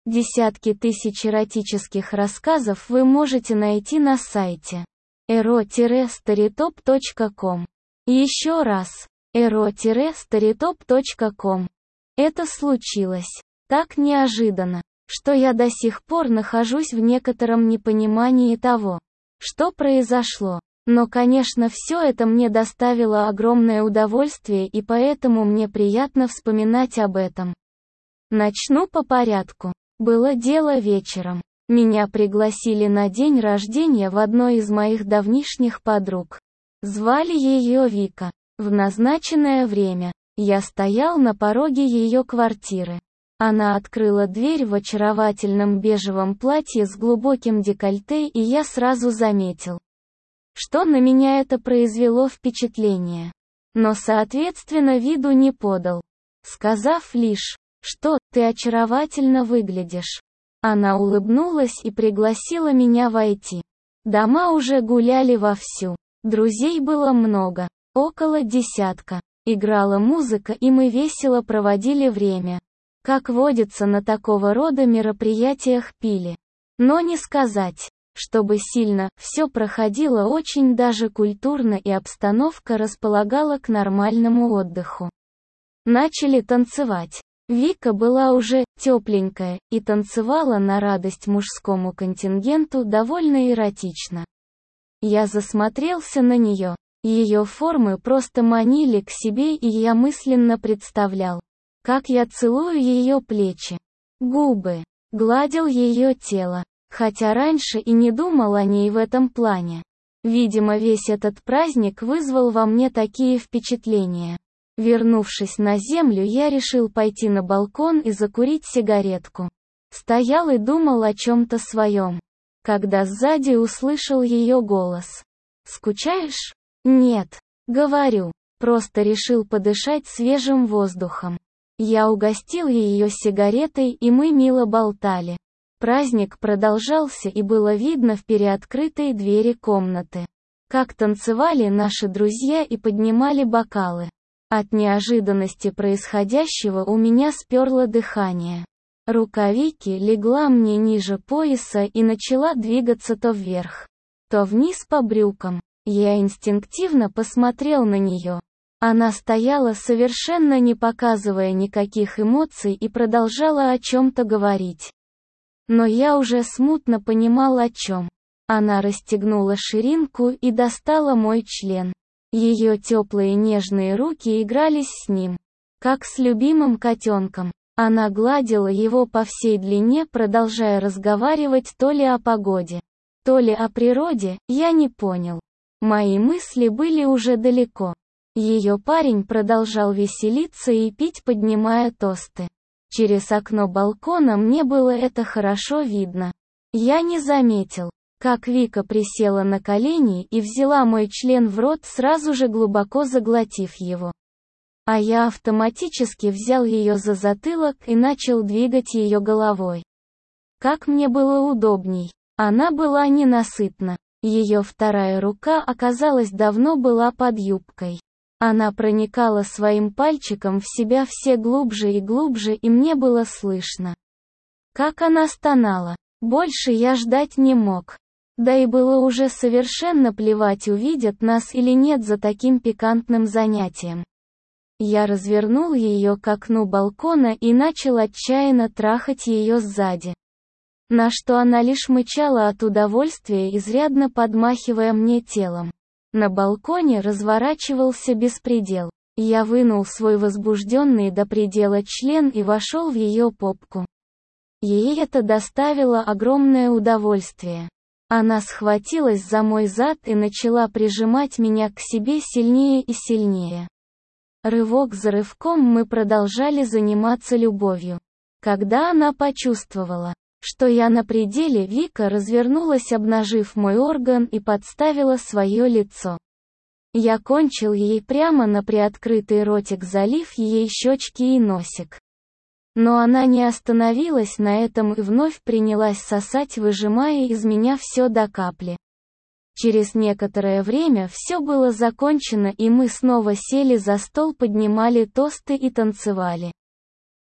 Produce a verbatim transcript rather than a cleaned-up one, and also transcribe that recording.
Десятки тысяч эротических рассказов вы можете найти на сайте эро старитоп точка ком. Еще раз, эро старитоп точка ком. Это случилось так неожиданно, что я до сих пор нахожусь в некотором непонимании того, что произошло. Но, конечно, все это мне доставило огромное удовольствие, и поэтому мне приятно вспоминать об этом. Начну по порядку. Было дело вечером. Меня пригласили на день рождения в одной из моих давнишних подруг. Звали ее Вика. В назначенное время я стоял на пороге ее квартиры. Она открыла дверь в очаровательном бежевом платье с глубоким декольте, и я сразу заметил, что на меня это произвело впечатление. Но, соответственно, виду не подал, сказав лишь, что «ты очаровательно выглядишь». Она улыбнулась и пригласила меня войти. Дома уже гуляли вовсю. Друзей было много, около десятка. Играла музыка, и мы весело проводили время. Как водится на такого рода мероприятиях, пили. Но не сказать, чтобы сильно, все проходило очень даже культурно, и обстановка располагала к нормальному отдыху. Начали танцевать. Вика была уже тепленькая и танцевала на радость мужскому контингенту довольно эротично. Я засмотрелся на нее. Ее формы просто манили к себе, и я мысленно представлял, как я целую ее плечи, губы, гладил ее тело, хотя раньше и не думал о ней в этом плане. Видимо, весь этот праздник вызвал во мне такие впечатления. Вернувшись на землю, я решил пойти на балкон и закурить сигаретку. Стоял и думал о чем-то своем, когда сзади услышал ее голос. «Скучаешь?» «Нет», — говорю, просто решил подышать свежим воздухом. Я угостил ее сигаретой, и мы мило болтали. Праздник продолжался, и было видно в переоткрытой двери комнаты, как танцевали наши друзья и поднимали бокалы. От неожиданности происходящего у меня сперло дыхание. Рука Вики легла мне ниже пояса и начала двигаться то вверх, то вниз по брюкам. Я инстинктивно посмотрел на нее. Она стояла, совершенно не показывая никаких эмоций, и продолжала о чем-то говорить. Но я уже смутно понимал, о чем. Она расстегнула ширинку и достала мой член. Ее теплые нежные руки игрались с ним, как с любимым котенком. Она гладила его по всей длине, продолжая разговаривать то ли о погоде, то ли о природе, я не понял. Мои мысли были уже далеко. Ее парень продолжал веселиться и пить, поднимая тосты. Через окно балкона мне было это хорошо видно. Я не заметил, как Вика присела на колени и взяла мой член в рот, сразу же глубоко заглотив его. А я автоматически взял ее за затылок и начал двигать ее головой. Как мне было удобней. Она была ненасытна. Ее вторая рука, оказалось, давно была под юбкой. Она проникала своим пальчиком в себя все глубже и глубже, и мне было слышно, как она стонала. Больше я ждать не мог. Да и было уже совершенно плевать, увидят нас или нет за таким пикантным занятием. Я развернул ее к окну балкона и начал отчаянно трахать ее сзади. На что она лишь мычала от удовольствия, изрядно подмахивая мне телом. На балконе разворачивался беспредел. Я вынул свой возбужденный до предела член и вошел в ее попку. Ей это доставило огромное удовольствие. Она схватилась за мой зад и начала прижимать меня к себе сильнее и сильнее. Рывок за рывком мы продолжали заниматься любовью. Когда она почувствовала, что я на пределе, Вика развернулась, обнажив мой орган, и подставила свое лицо. Я кончил ей прямо на приоткрытый ротик, залив ей щечки и носик. Но она не остановилась на этом и вновь принялась сосать, выжимая из меня все до капли. Через некоторое время все было закончено, и мы снова сели за стол, поднимали тосты и танцевали.